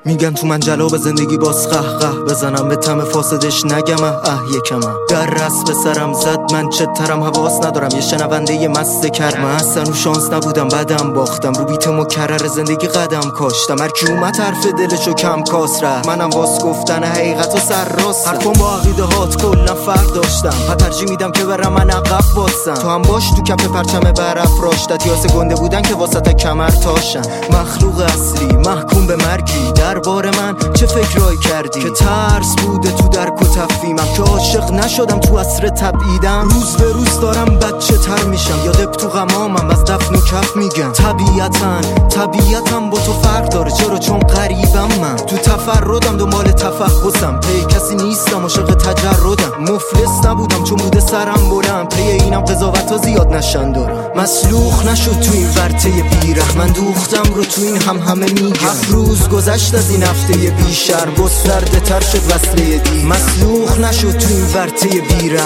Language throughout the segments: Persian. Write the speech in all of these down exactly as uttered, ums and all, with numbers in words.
میگن تو من جلاب زندگی باز قهقه بزنم به طعم فاسدش نگم اه یکمم در رس به سرم زد من چترم حواس ندارم یه شنونده یه مست کرم اصلا رو شانس نبودم بعدم باختم رو بیت مکرر زندگی قدم کاشتم هر کی اومد حرف دلشو کم کاس رفت منم واس گفتن حقیقت و سر راستم حرفم با عقیده هات کلا فرق داشتم پا ترجیح میدم که برم من عقب واسم تو هم باش تو کف پرچم برف راشتت یاسه گنده بودن که واسط کمر تاشن مخلوق اصلی محکوم به مرگی درباره من چه فکرایی کردی که ترس بوده تو درک و تفهیمم که عاشق نشدم تو عصر تبعیدم روز به روز دارم بچه تر میشم یا قب تو غمامم از دفن و کف میگم طبیعتاً طبیعتاً با تو فرق داره چرا چون قریبم من تو تفردم دنبال تفحصم پی کسی نیستم عاشق تجردم مفلس نبودم چون بوده سرم بلند پی اینم قضاوت ها زیاد نشن دارم مسلوخ نشد تو این ورطه بیره من دوختم رو تو این هم همه میگم هفت روز گذشت از این هفته بیشتر گسترده تر شد وصله دی مسلوخ نشد تو این ورطه بیره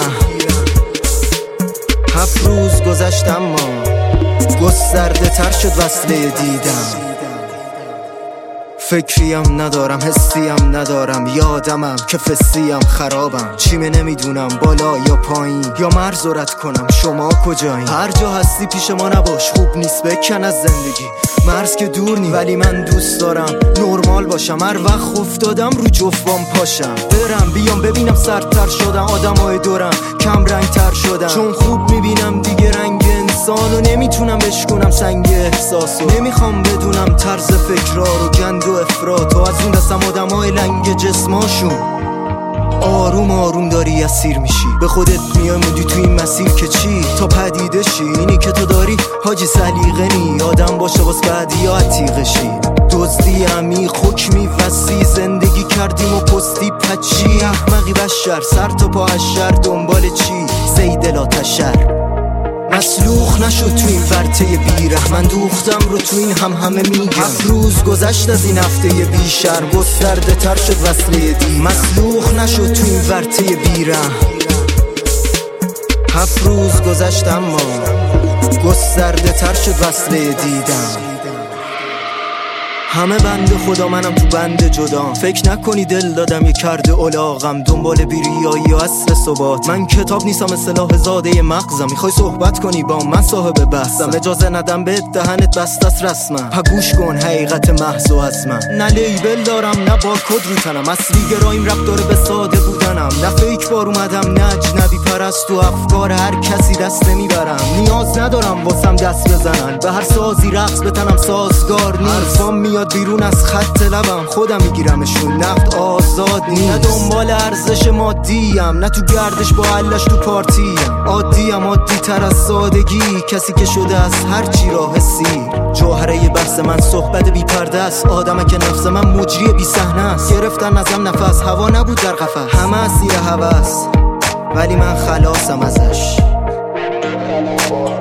هفت روز گذشت اما گسترده تر شد وصله دیدم فکریم ندارم حسیم ندارم یادمم که فسیم خرابم چیمه نمیدونم بالا یا پایین یا مرز رد کنم شما کجایین هر جا هستی پیش ما نباش خوب نیست بکن از زندگی مرز که دور نی ولی من دوست دارم نرمال باشم هر وقت افتادم رو جفوام پاشم برم بیام ببینم سردتر شدم آدمای دورم کم رنگ تر شدم چون خوب میبینم دیگه رنگ انسانو نمیتونم بشکنم سنگ احساسو نمیخوام بدونم طرز فکرها رو گند و افراط و از اون دستم آدمای لنگ جسماشون آروم آروم داری اسیر میشی به خودت میای موندی تو این مسیر که چی تا پدیده شی اینی که تو داری حاجی سلیقه نی آدم باشه واس بعدی یا عتیقه شی دزدی عمیق حکمی وسی زندگی کردیم و پستی پچی احمقی بشر سر تا پا اشر دنبال چی زید لا تشر مسلوخ نشد تو این ورطه بیره من دوختم رو تو این هم همه میگم هفت روز گذشت از این هفته بیشتر گسترده تر شد وصله دی مسلوخ نشد تو این ورطه بیره هفت روز گذشت اما گسترده تر شد وصله دیدم همه بند خدا منم تو بند جدا فکر نکنی دل دادم یه کرده الاغم دنبال بیریایی و اصل ثبات من کتاب نیستم اصطلاح زاده مغزم میخوای صحبت کنی با من صاحب بحثم اجازه ندم به دهنت بست است رسمم پگوش کن حقیقت محض و از من نه لیبل دارم نه بارکد رو تنم اصلی گراییم رب داره به ساده بودنم نه فیک بار اومدم نه اجنبی پرست و افکار هر کسی دست نمیبرم نیاز ندارم واسم دست بزنن به هر سازی رقص بتنم سازگار نیست حرفام میاد بیرون از خط لبم خودم میگیرمشون نفت آزاد نیست نه دنبال ارزش مادیم نه تو گردش با علش تو پارتیم عادیم عادی تر از سادگی کسی که شده از هر چی راه سیر جوهره ی بحث من صحبت بی پرده است آدمه که نفس من مجری بی صحنه است گرفتن ازم نفس هوا نبود در قفس همه اسیر هوس ولی من خلاصم ازش